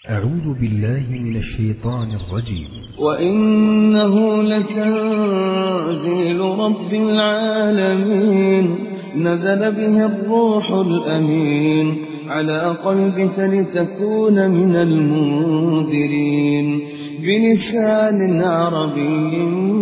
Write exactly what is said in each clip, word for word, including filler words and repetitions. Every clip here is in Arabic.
أعوذ بالله من الشيطان الرجيم. وإنه لتنزيل رب العالمين نزل به الروح الأمين على قلبك لتكون من المنذرين بلسان عربي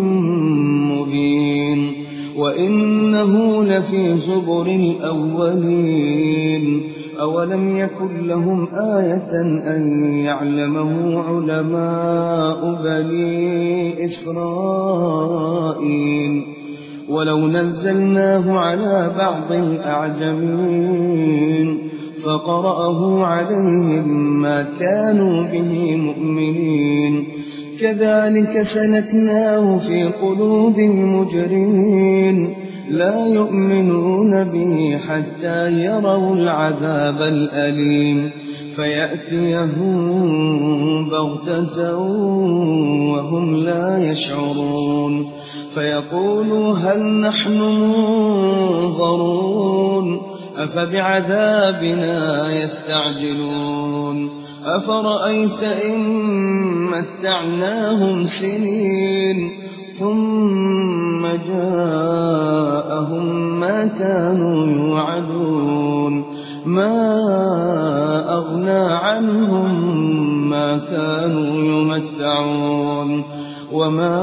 مبين. وإنه لفي زبر الأولين أولم يكن لهم آية أن يعلمه علماء بني إسرائيل ولو نزلناه على بعض الأعجمين فقرأه عليهم ما كانوا به مؤمنين كذلك سلكناه في قلوب المجرمين لا يؤمنون به حتى يروا العذاب الأليم فيأتيهم بغتة وهم لا يشعرون فيقولوا هل نحن منظرون أفبعذابنا يستعجلون أفرأيت إن متعناهم سنين ثم جاءهم ما كانوا يوعدون ما أغنى عنهم ما كانوا يمتعون وما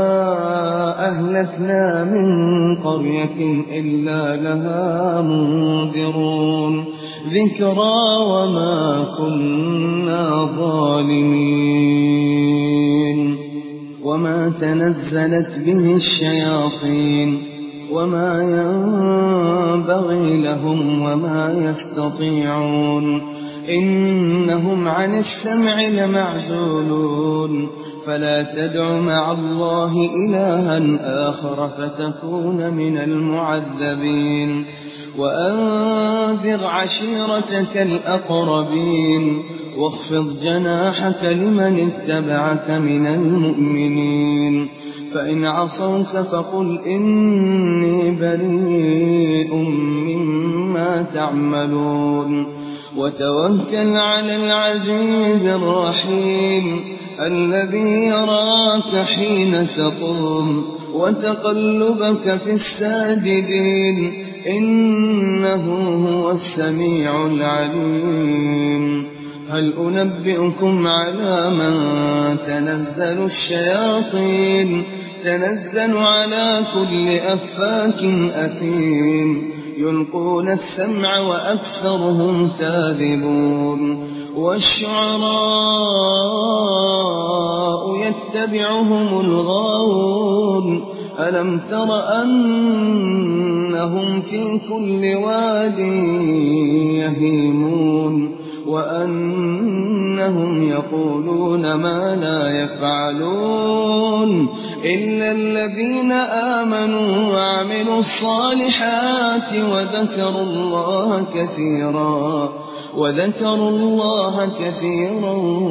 أهلكنا من قرية إلا لها منذرون ذكرى وما كنا ظالمين. وما تنزلت به الشياطين وما ينبغي لهم وما يستطيعون إنهم عن السمع لمعزولون فلا تدع مع الله إلها آخر فتكون من المعذبين. وأنذر عشيرتك الأقربين واخفض جناحك لمن اتبعك من المؤمنين فإن عصوك فقل إني بريء مما تعملون وتوكل على العزيز الرحيم الذي يراك حين تقوم وتقلبك في الساجدين إنه هو السميع العليم. هل أنبئكم على من تنزل الشياطين تنزل على كل أفاك أثيم يلقون السمع وأكثرهم كاذبون والشعراء يتبعهم الغاوون ألم تر أنهم في كل واد يهيمون وأنهم يقولون ما لا يفعلون إلا الذين آمنوا وعملوا الصالحات وذكروا الله كثيرا وذكروا الله كثيرا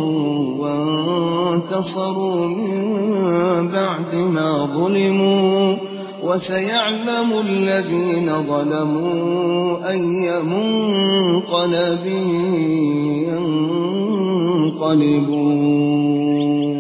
وانتصروا من بعد ما ظلموا وسيعلم الذين ظلموا أي منقلب ينقلبون.